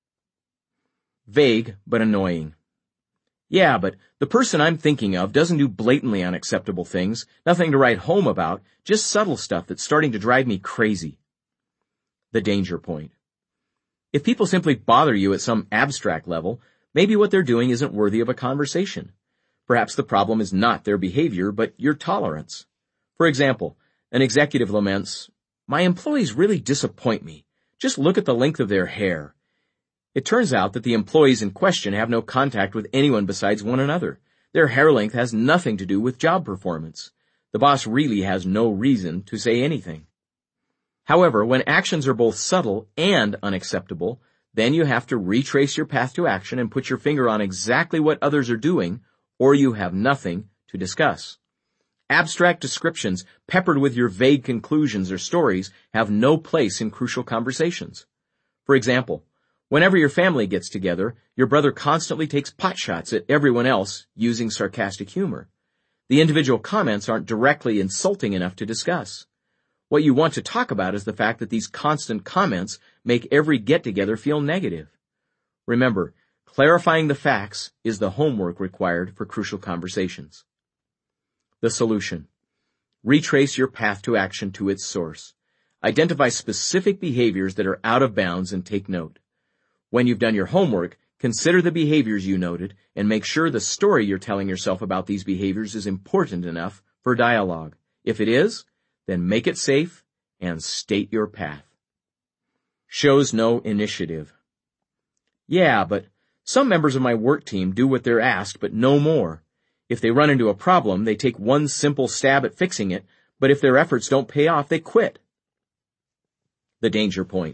Vague but annoying. Yeah, but the person I'm thinking of doesn't do blatantly unacceptable things, nothing to write home about, just subtle stuff that's starting to drive me crazy. The danger point. If people simply bother you at some abstract level, maybe what they're doing isn't worthy of a conversation. Perhaps the problem is not their behavior, but your tolerance. For example, an executive laments, "My employees really disappoint me. Just look at the length of their hair." It turns out that the employees in question have no contact with anyone besides one another. Their hair length has nothing to do with job performance. The boss really has no reason to say anything. However, when actions are both subtle and unacceptable, then you have to retrace your path to action and put your finger on exactly what others are doing, or you have nothing to discuss. Abstract descriptions peppered with your vague conclusions or stories have no place in crucial conversations. For example, Whenever your family gets together, your brother constantly takes potshots at everyone else using sarcastic humor. The individual comments aren't directly insulting enough to discuss. What you want to talk about is the fact that these constant comments make every get-together feel negative. Remember, clarifying the facts is the homework required for crucial conversations. The solution. Retrace your path to action to its source. Identify specific behaviors that are out of bounds and take note. When you've done your homework, consider the behaviors you noted and make sure the story you're telling yourself about these behaviors is important enough for dialogue. If it is, then make it safe and state your path. Shows no initiative. Yeah, but some members of my work team do what they're asked, but no more. If they run into a problem, they take one simple stab at fixing it, but if their efforts don't pay off, they quit. The danger point.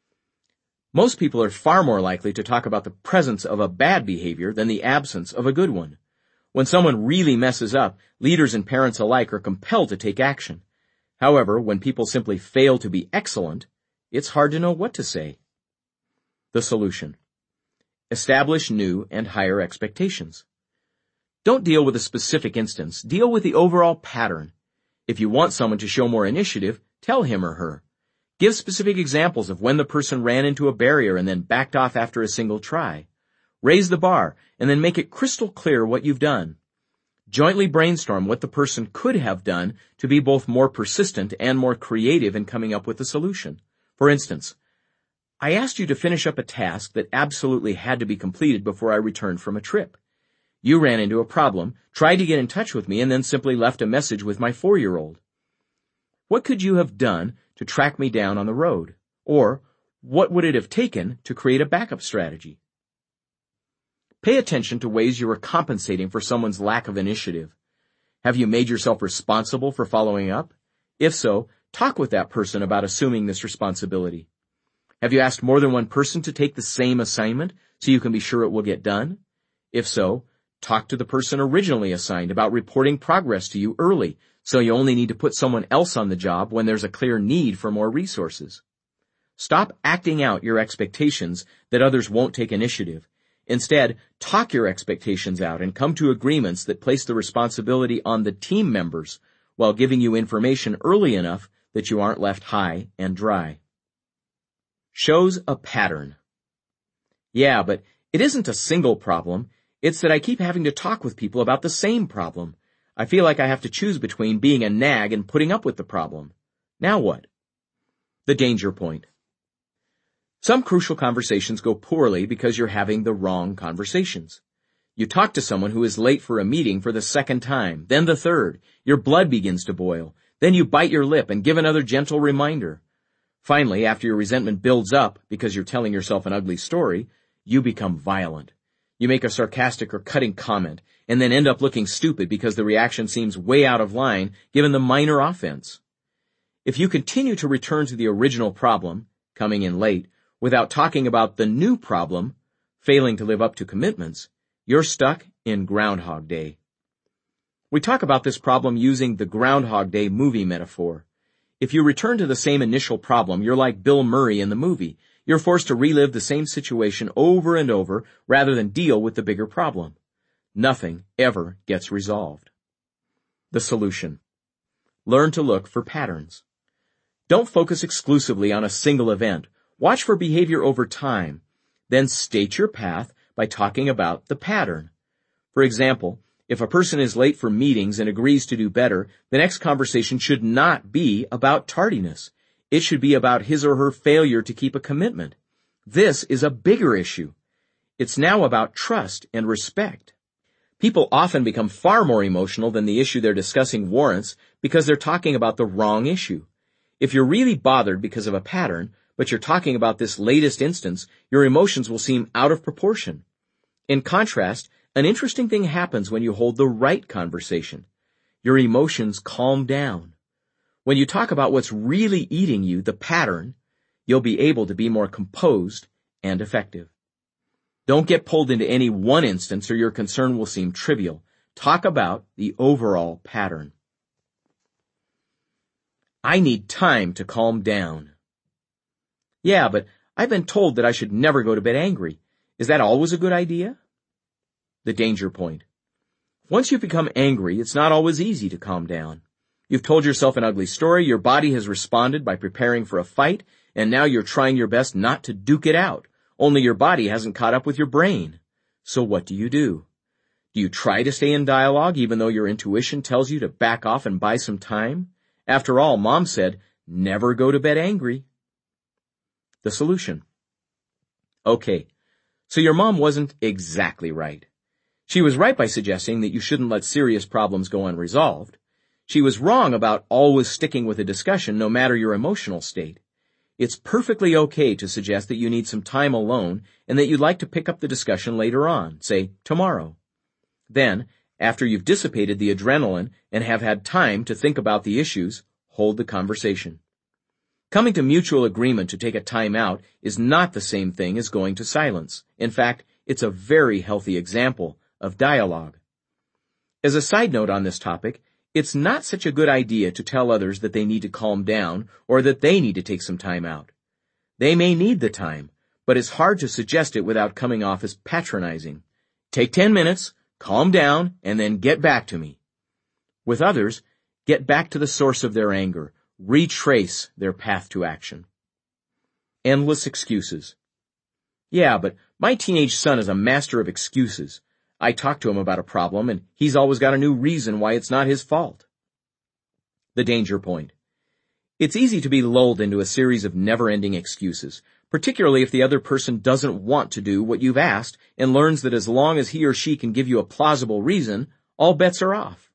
Most people are far more likely to talk about the presence of a bad behavior than the absence of a good one. When someone really messes up, leaders and parents alike are compelled to take action. However, when people simply fail to be excellent, it's hard to know what to say. The solution. Establish new and higher expectations. Don't deal with a specific instance. Deal with the overall pattern. If you want someone to show more initiative, tell him or her. Give specific examples of when the person ran into a barrier and then backed off after a single try. Raise the bar and then make it crystal clear what you've done. Jointly brainstorm what the person could have done to be both more persistent and more creative in coming up with a solution. For instance, I asked you to finish up a task that absolutely had to be completed before I returned from a trip. You ran into a problem, tried to get in touch with me, and then simply left a message with my four-year-old. What could you have done to track me down on the road? Or what would it have taken to create a backup strategy? Pay attention to ways you are compensating for someone's lack of initiative. Have you made yourself responsible for following up? If so, talk with that person about assuming this responsibility. Have you asked more than one person to take the same assignment so you can be sure it will get done? If so, talk to the person originally assigned about reporting progress to you early, so you only need to put someone else on the job when there's a clear need for more resources. Stop acting out your expectations that others won't take initiative. Instead, talk your expectations out and come to agreements that place the responsibility on the team members while giving you information early enough that you aren't left high and dry. Shows a pattern. Yeah, but it isn't a single problem. It's that I keep having to talk with people about the same problem. I feel like I have to choose between being a nag and putting up with the problem. Now what? The danger point. Some crucial conversations go poorly because you're having the wrong conversations. You talk to someone who is late for a meeting for the second time, then the third. Your blood begins to boil. Then you bite your lip and give another gentle reminder. Finally, after your resentment builds up because you're telling yourself an ugly story, you become violent. You make a sarcastic or cutting comment and then end up looking stupid because the reaction seems way out of line given the minor offense. If you continue to return to the original problem, coming in late, without talking about the new problem, failing to live up to commitments, you're stuck in Groundhog Day. We talk about this problem using the Groundhog Day movie metaphor. If you return to the same initial problem, you're like Bill Murray in the movie. You're forced to relive the same situation over and over rather than deal with the bigger problem. Nothing ever gets resolved. The solution. Learn to look for patterns. Don't focus exclusively on a single event. Watch for behavior over time. Then state your path by talking about the pattern. For example, if a person is late for meetings and agrees to do better, the next conversation should not be about tardiness. It should be about his or her failure to keep a commitment. This is a bigger issue. It's now about trust and respect. People often become far more emotional than the issue they're discussing warrants because they're talking about the wrong issue. If you're really bothered because of a pattern, but you're talking about this latest instance, your emotions will seem out of proportion. In contrast, an interesting thing happens when you hold the right conversation. Your emotions calm down. When you talk about what's really eating you, the pattern, you'll be able to be more composed and effective. Don't get pulled into any one instance or your concern will seem trivial. Talk about the overall pattern. I need time to calm down. Yeah, but I've been told that I should never go to bed angry. Is that always a good idea? The danger point. Once you've become angry, it's not always easy to calm down. You've told yourself an ugly story, your body has responded by preparing for a fight, and now you're trying your best not to duke it out, only your body hasn't caught up with your brain. So what do you do? Do you try to stay in dialogue even though your intuition tells you to back off and buy some time? After all, Mom said, never go to bed angry. The solution. Okay, so your mom wasn't exactly right. She was right by suggesting that you shouldn't let serious problems go unresolved. She was wrong about always sticking with a discussion no matter your emotional state. It's perfectly okay to suggest that you need some time alone and that you'd like to pick up the discussion later on, say tomorrow. Then, after you've dissipated the adrenaline and have had time to think about the issues, hold the conversation. Coming to mutual agreement to take a time out is not the same thing as going to silence. In fact, it's a very healthy example of dialogue. As a side note on this topic, it's not such a good idea to tell others that they need to calm down or that they need to take some time out. They may need the time, but it's hard to suggest it without coming off as patronizing. Take ten minutes, calm down, and then get back to me. With others, get back to the source of their anger. Retrace their path to action. Endless excuses. Yeah, but my teenage son is a master of excuses. I talk to him about a problem, and he's always got a new reason why it's not his fault. The danger point. It's easy to be lulled into a series of never-ending excuses, particularly if the other person doesn't want to do what you've asked and learns that as long as he or she can give you a plausible reason, all bets are off.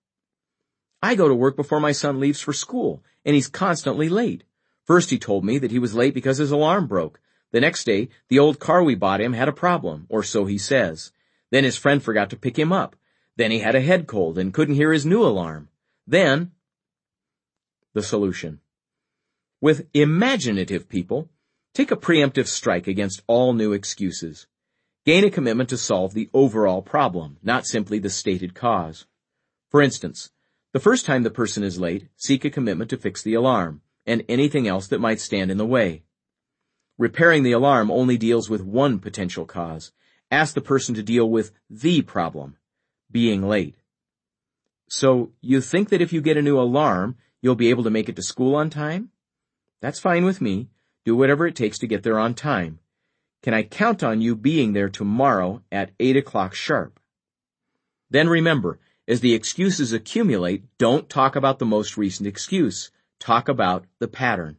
I go to work before my son leaves for school, and he's constantly late. First he told me that he was late because his alarm broke. The next day, the old car we bought him had a problem, or so he says. Then his friend forgot to pick him up. Then he had a head cold and couldn't hear his new alarm. Then, the solution. With imaginative people, take a preemptive strike against all new excuses. Gain a commitment to solve the overall problem, not simply the stated cause. For instance, the first time the person is late, seek a commitment to fix the alarm and anything else that might stand in the way. Repairing the alarm only deals with one potential cause. Ask the person to deal with the problem, being late. So, you think that if you get a new alarm, you'll be able to make it to school on time? That's fine with me. Do whatever it takes to get there on time. Can I count on you being there tomorrow at eight o'clock sharp? Then remember, as the excuses accumulate, don't talk about the most recent excuse. Talk about the pattern.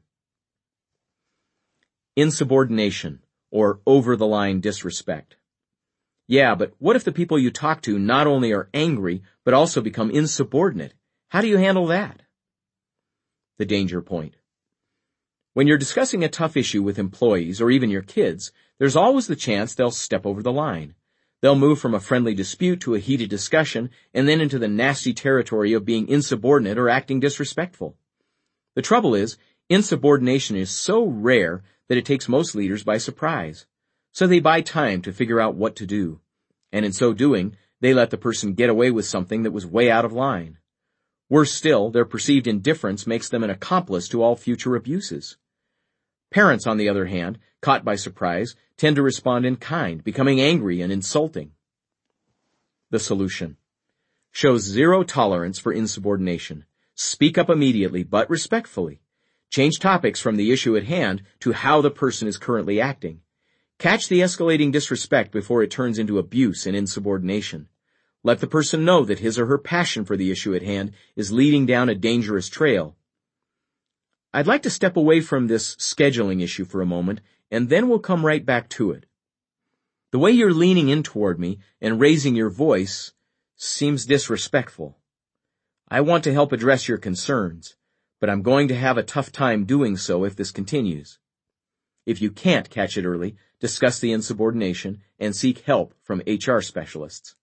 Insubordination, or over-the-line disrespect. Yeah, but what if the people you talk to not only are angry, but also become insubordinate? How do you handle that? The danger point. When you're discussing a tough issue with employees or even your kids, there's always the chance they'll step over the line. They'll move from a friendly dispute to a heated discussion and then into the nasty territory of being insubordinate or acting disrespectful. The trouble is, insubordination is so rare that it takes most leaders by surprise. So they buy time to figure out what to do. And in so doing, they let the person get away with something that was way out of line. Worse still, their perceived indifference makes them an accomplice to all future abuses. Parents, on the other hand, caught by surprise, tend to respond in kind, becoming angry and insulting. The solution. Show zero tolerance for insubordination. Speak up immediately, but respectfully. Change topics from the issue at hand to how the person is currently acting. Catch the escalating disrespect before it turns into abuse and insubordination. Let the person know that his or her passion for the issue at hand is leading down a dangerous trail. I'd like to step away from this scheduling issue for a moment, and then we'll come right back to it. The way you're leaning in toward me and raising your voice seems disrespectful. I want to help address your concerns, but I'm going to have a tough time doing so if this continues. If you can't catch it early, discuss the insubordination and seek help from H R specialists.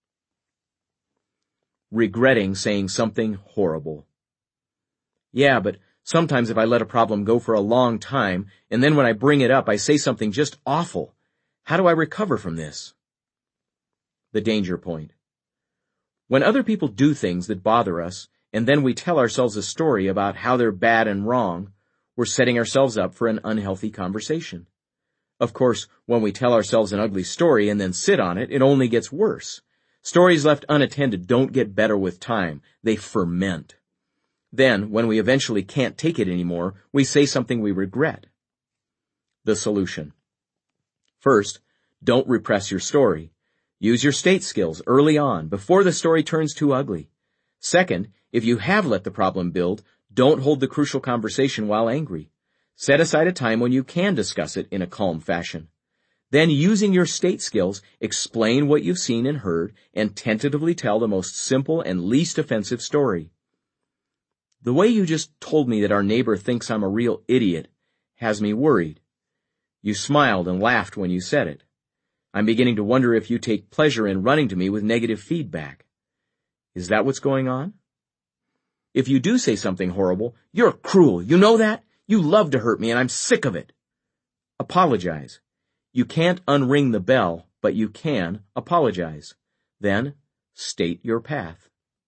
Regretting saying something horrible. Yeah, but sometimes if I let a problem go for a long time, and then when I bring it up, I say something just awful. How do I recover from this? The danger point. When other people do things that bother us, and then we tell ourselves a story about how they're bad and wrong, we're setting ourselves up for an unhealthy conversation. Of course, when we tell ourselves an ugly story and then sit on it, it only gets worse. Stories left unattended don't get better with time. They ferment. Then, when we eventually can't take it anymore, we say something we regret. The solution. First, don't repress your story. Use your state skills early on, before the story turns too ugly. Second, if you have let the problem build, don't hold the crucial conversation while angry. Set aside a time when you can discuss it in a calm fashion. Then, using your state skills, explain what you've seen and heard, and tentatively tell the most simple and least offensive story. The way you just told me that our neighbor thinks I'm a real idiot has me worried. You smiled and laughed when you said it. I'm beginning to wonder if you take pleasure in running to me with negative feedback. Is that what's going on? If you do say something horrible, you're cruel. You know that? You love to hurt me, and I'm sick of it. Apologize. You can't unring the bell, but you can apologize. Then, state your path.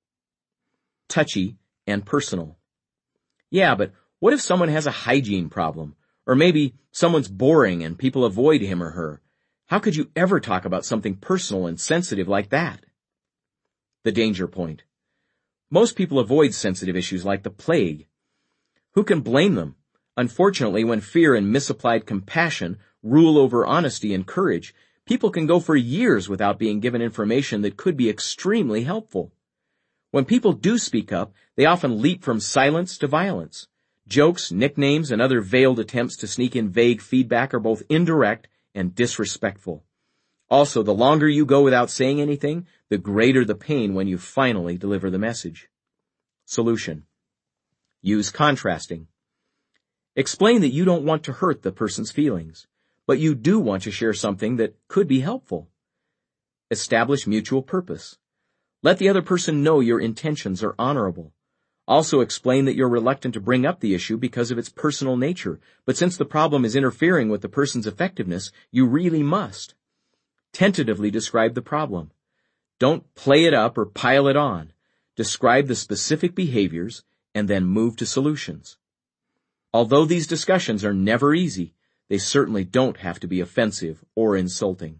Touchy and personal. Yeah, but what if someone has a hygiene problem? Or maybe someone's boring and people avoid him or her. How could you ever talk about something personal and sensitive like that? The danger point. Most people avoid sensitive issues like the plague. Who can blame them? Unfortunately, when fear and misapplied compassion rule over honesty and courage, people can go for years without being given information that could be extremely helpful. When people do speak up, they often leap from silence to violence. Jokes, nicknames, and other veiled attempts to sneak in vague feedback are both indirect and disrespectful. Also, the longer you go without saying anything, the greater the pain when you finally deliver the message. Solution. Use contrasting. Explain that you don't want to hurt the person's feelings, but you do want to share something that could be helpful. Establish mutual purpose. Let the other person know your intentions are honorable. Also explain that you're reluctant to bring up the issue because of its personal nature, but since the problem is interfering with the person's effectiveness, you really must. Tentatively describe the problem. Don't play it up or pile it on. Describe the specific behaviors and then move to solutions. Although these discussions are never easy, they certainly don't have to be offensive or insulting.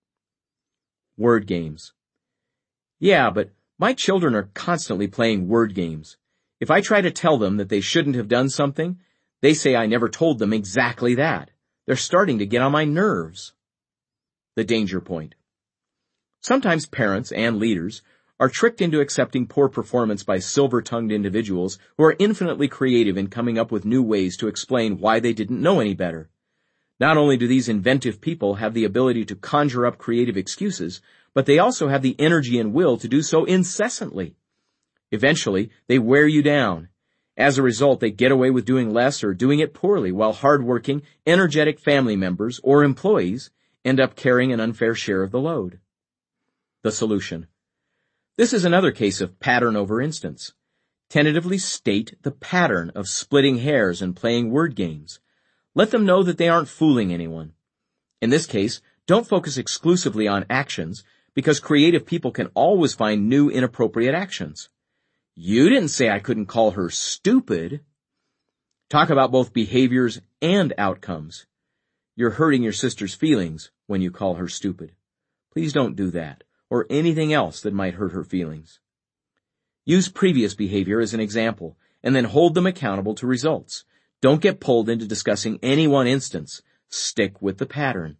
Word games. Yeah, but my children are constantly playing word games. If I try to tell them that they shouldn't have done something, they say I never told them exactly that. They're starting to get on my nerves. The danger point. Sometimes parents and leaders are tricked into accepting poor performance by silver-tongued individuals who are infinitely creative in coming up with new ways to explain why they didn't know any better. Not only do these inventive people have the ability to conjure up creative excuses, but they also have the energy and will to do so incessantly. Eventually, they wear you down. As a result, they get away with doing less or doing it poorly, while hard-working, energetic family members or employees end up carrying an unfair share of the load. The solution. This is another case of pattern over instance. Tentatively state the pattern of splitting hairs and playing word games. Let them know that they aren't fooling anyone. In this case, don't focus exclusively on actions, because creative people can always find new inappropriate actions. You didn't say I couldn't call her stupid. Talk about both behaviors and outcomes. You're hurting your sister's feelings when you call her stupid. Please don't do that, or anything else that might hurt her feelings. Use previous behavior as an example, and then hold them accountable to results. Don't get pulled into discussing any one instance. Stick with the pattern.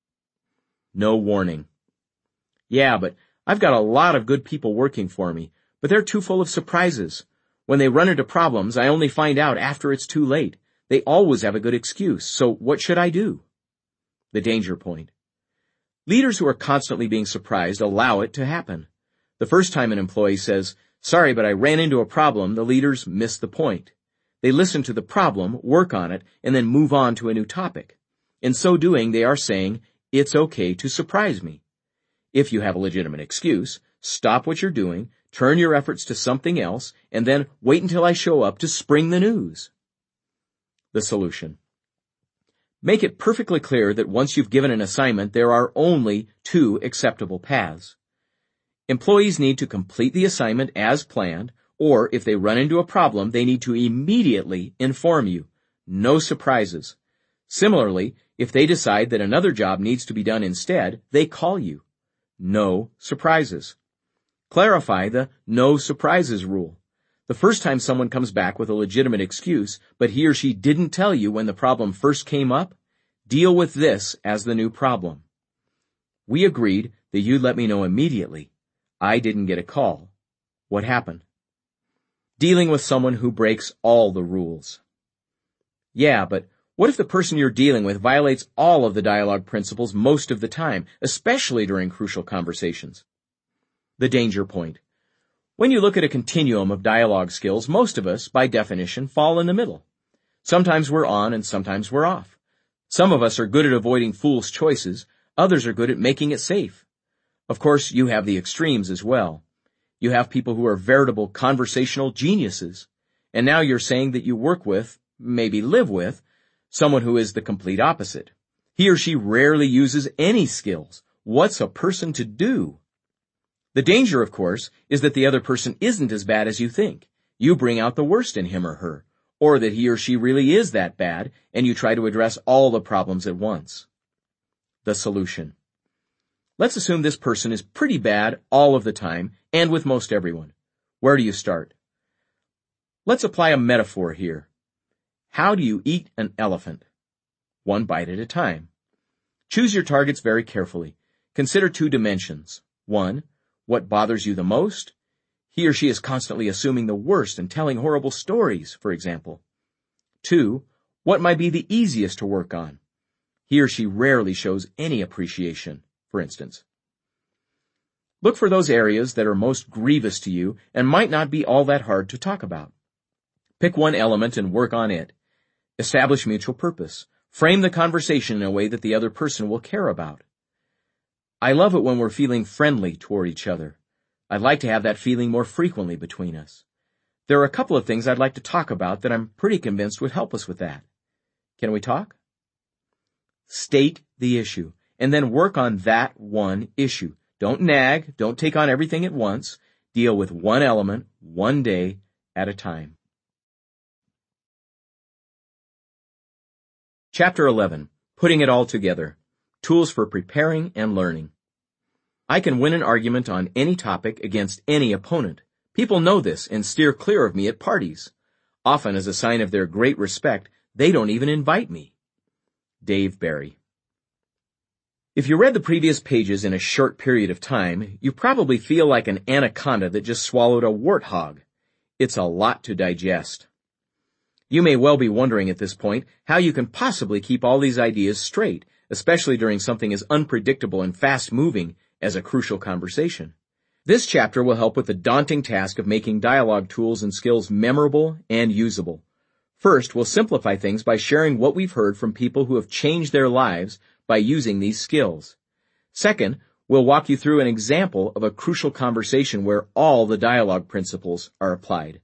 No warning. Yeah, but I've got a lot of good people working for me, but they're too full of surprises. When they run into problems, I only find out after it's too late. They always have a good excuse, so what should I do? The danger point. Leaders who are constantly being surprised allow it to happen. The first time an employee says, "Sorry, but I ran into a problem," the leaders miss the point. They listen to the problem, work on it, and then move on to a new topic. In so doing, they are saying, "It's okay to surprise me." If you have a legitimate excuse, stop what you're doing, turn your efforts to something else, and then wait until I show up to spring the news. The solution. Make it perfectly clear that once you've given an assignment, there are only two acceptable paths. Employees need to complete the assignment as planned, or if they run into a problem, they need to immediately inform you. No surprises. Similarly, if they decide that another job needs to be done instead, they call you. No surprises. Clarify the no surprises rule. The first time someone comes back with a legitimate excuse, but he or she didn't tell you when the problem first came up, deal with this as the new problem. We agreed that you'd let me know immediately. I didn't get a call. What happened? Dealing with someone who breaks all the rules. Yeah, but what if the person you're dealing with violates all of the dialogue principles most of the time, especially during crucial conversations? The danger point. When you look at a continuum of dialogue skills, most of us, by definition, fall in the middle. Sometimes we're on and sometimes we're off. Some of us are good at avoiding fool's choices, others are good at making it safe. Of course, you have the extremes as well. You have people who are veritable conversational geniuses, and now you're saying that you work with, maybe live with, someone who is the complete opposite. He or she rarely uses any skills. What's a person to do? The danger, of course, is that the other person isn't as bad as you think. You bring out the worst in him or her, or that he or she really is that bad, and you try to address all the problems at once. The solution. Let's assume this person is pretty bad all of the time, and with most everyone. Where do you start? Let's apply a metaphor here. How do you eat an elephant? One bite at a time. Choose your targets very carefully. Consider two dimensions. One, what bothers you the most? He or she is constantly assuming the worst and telling horrible stories, for example. Two, what might be the easiest to work on? He or she rarely shows any appreciation, for instance. Look for those areas that are most grievous to you and might not be all that hard to talk about. Pick one element and work on it. Establish mutual purpose. Frame the conversation in a way that the other person will care about. I love it when we're feeling friendly toward each other. I'd like to have that feeling more frequently between us. There are a couple of things I'd like to talk about that I'm pretty convinced would help us with that. Can we talk? State the issue, and then work on that one issue. Don't nag, don't take on everything at once. Deal with one element, one day at a time. Chapter eleven. Putting it all together. Tools for preparing and learning. I can win an argument on any topic against any opponent. People know this and steer clear of me at parties. Often, as a sign of their great respect, they don't even invite me. Dave Barry. If you read the previous pages in a short period of time, you probably feel like an anaconda that just swallowed a warthog. It's a lot to digest. You may well be wondering at this point how you can possibly keep all these ideas straight, especially during something as unpredictable and fast-moving as a crucial conversation. This chapter will help with the daunting task of making dialogue tools and skills memorable and usable. First, we'll simplify things by sharing what we've heard from people who have changed their lives by using these skills. Second, we'll walk you through an example of a crucial conversation where all the dialogue principles are applied.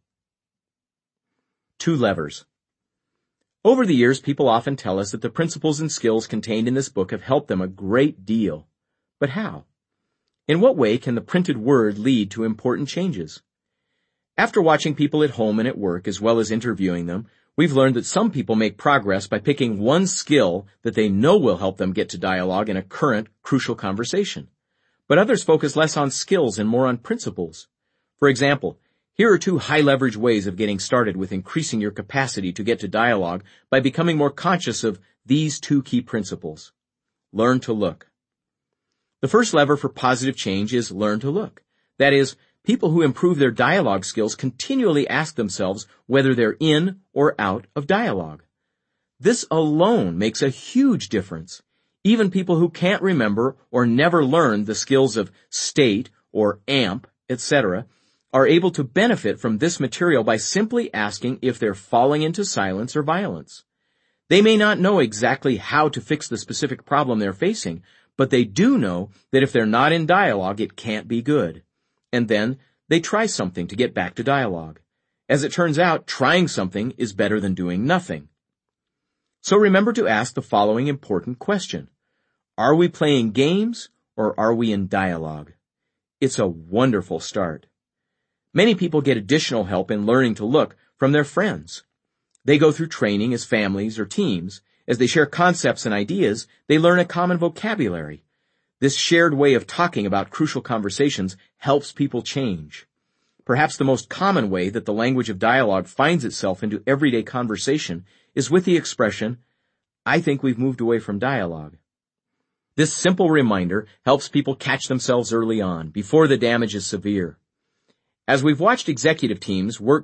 Two levers. Over the years, people often tell us that the principles and skills contained in this book have helped them a great deal. But how? In what way can the printed word lead to important changes? After watching people at home and at work, as well as interviewing them, we've learned that some people make progress by picking one skill that they know will help them get to dialogue in a current, crucial conversation. But others focus less on skills and more on principles. For example, here are two high-leverage ways of getting started with increasing your capacity to get to dialogue by becoming more conscious of these two key principles. Learn to look. The first lever for positive change is learn to look. That is, people who improve their dialogue skills continually ask themselves whether they're in or out of dialogue. This alone makes a huge difference. Even people who can't remember or never learned the skills of state or amp, et cetera, are able to benefit from this material by simply asking if they're falling into silence or violence. They may not know exactly how to fix the specific problem they're facing, but they do know that if they're not in dialogue, it can't be good. And then they try something to get back to dialogue. As it turns out, trying something is better than doing nothing. So remember to ask the following important question. Are we playing games or are we in dialogue? It's a wonderful start. Many people get additional help in learning to look from their friends. They go through training as families or teams, As they share concepts and ideas, they learn a common vocabulary. This shared way of talking about crucial conversations helps people change. Perhaps the most common way that the language of dialogue finds itself into everyday conversation is with the expression, "I think we've moved away from dialogue." This simple reminder helps people catch themselves early on, before the damage is severe. As we've watched executive teams work